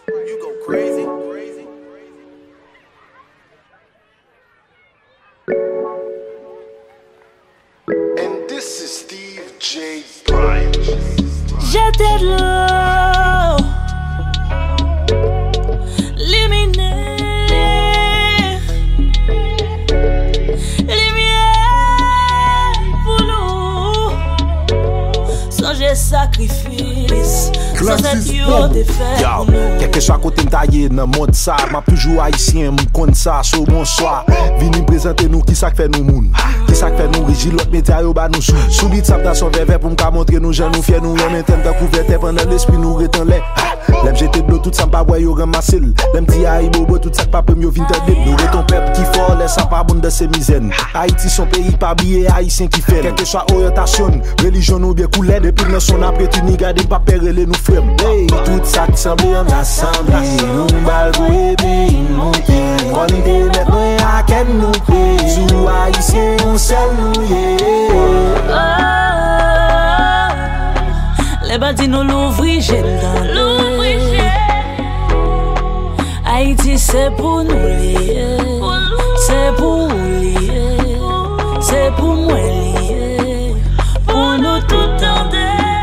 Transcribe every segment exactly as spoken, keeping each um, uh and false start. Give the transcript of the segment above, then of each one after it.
You go crazy. And this is Steve J. Bryant. J'étais de l'eau, lumineux, lumière pour nous, sans j'ai sacrifice, sans être yo défait pour nous. Quelque chose à côté m'taillé dans mode ça, m'a toujours haïtien, m'conn ça, so bonsoir. Vini présenter nous qui ça fait nous moun. Qui ça fait nous rigi l'autre métier yo ba nous sou. Soubit ça dans son verre pour m'ka montrer nous jeunes nous fier nous en même temps couverte pendant l'esprit nous retan lait. L'aime jeter de l'eau tout ça pas boire yo ramasser. L'aime di aïe bobo tout ça pas peut mieux vinn tande. Nous reton peuple qui fort laisse ça pas bon de ses misaines. Haïti son pays pas billet haïtien qui fait. Quelque soit orientation, religion nous bien coulé depuis dans son après tu ni garder pas perler nous frère. Hey, tout ça qui semble en assemblée. Nous bal bébé monter. Quand il est maintenant à quel nous paye. Sous haïtien on seul nous Les bandits nous l'ouvrir, j'ai dans l'ouvrir. Haïti c'est pour nous lier, c'est pour lier, c'est pour moi lier, pour nous tout tendre.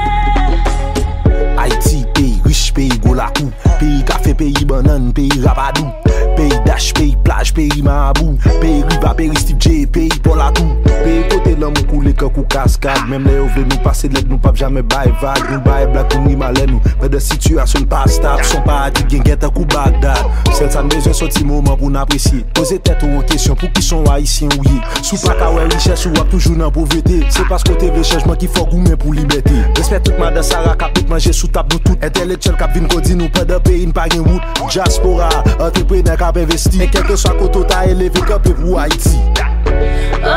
Haïti pays riche, pays golakou, pays café, pays banane, pays rabadou, pays dash, pays plage, pays marabou, pays riva, pays Steve J, pays polatou, pays côté l'homme coulé kakou cascade, même les ovés nous passer l'aide nous pas jamais bail vague, nous bail black nous ni malin nous, mais de situation pas stable, son paradis gen un coup Bagdad, celle ça besoin sorti moment pour n'apprécier, poser tête aux questions pour qui sont haïtiens ou yé, sous pas ka ouais richesse ou toujours dans pauvreté, c'est parce que t'es changement qui faut goumer pour liberté, respect toute madame Sarah cap manger sous table nous tout, intellectuel cap vin kodi nous pas de pays pas gen route, diaspora, entrepreneur cap investi, et quelque soit côté ta élevé cap pour Haïti. Oh,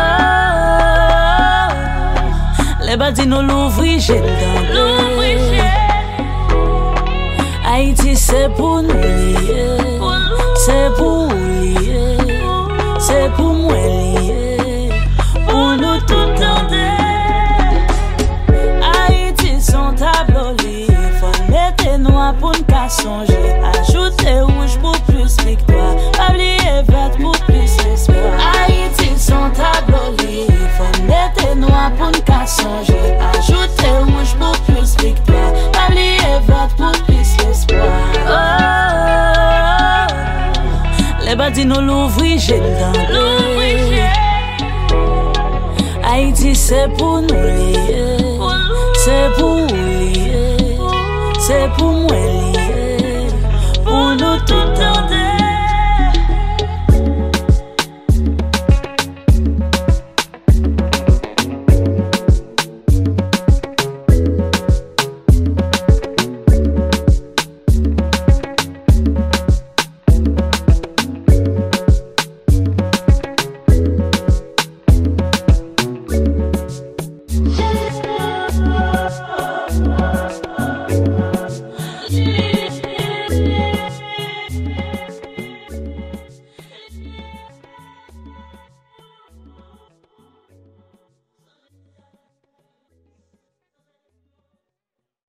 les bandits nous l'ouvrir, j'ai dans l'ouvrir. Haïti c'est pour nous lier, c'est pour lier, c'est pour moi lier, pour nous tout tendre. Haïti son tableau lié, faut mettre noir pour ne pas songer, ajouter rouge pour plus victoire, oublier vert pour plus espoir. Haïti son tableau lié, faut mettre noir pour ne pas songer, ajouter rouge pour plus victoire, oublier vert pour plus espoir. Oh, les bandits nous l'ouvrir, j'ai dans l'ouvrir. Haïti c'est pour nous lier, c'est pour lier, c'est pour moi lier, pour nous tout tendre. Yeah.